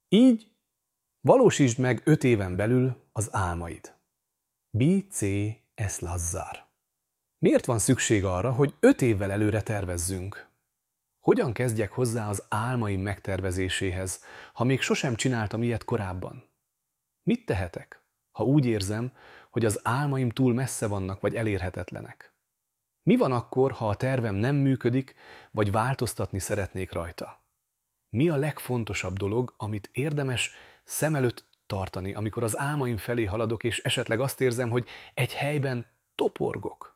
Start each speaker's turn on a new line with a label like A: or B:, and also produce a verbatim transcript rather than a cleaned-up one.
A: Így valósítsd meg öt éven belül az álmaid. B C S Lazzár. Miért van szükség arra, hogy öt évvel előre tervezzünk? Hogyan kezdjek hozzá az álmaim megtervezéséhez, ha még sosem csináltam ilyet korábban? Mit tehetek, ha úgy érzem, hogy az álmaim túl messze vannak vagy elérhetetlenek? Mi van akkor, ha a tervem nem működik, vagy változtatni szeretnék rajta? Mi a legfontosabb dolog, amit érdemes szem előtt tartani, amikor az álmaim felé haladok, és esetleg azt érzem, hogy egy helyben toporgok?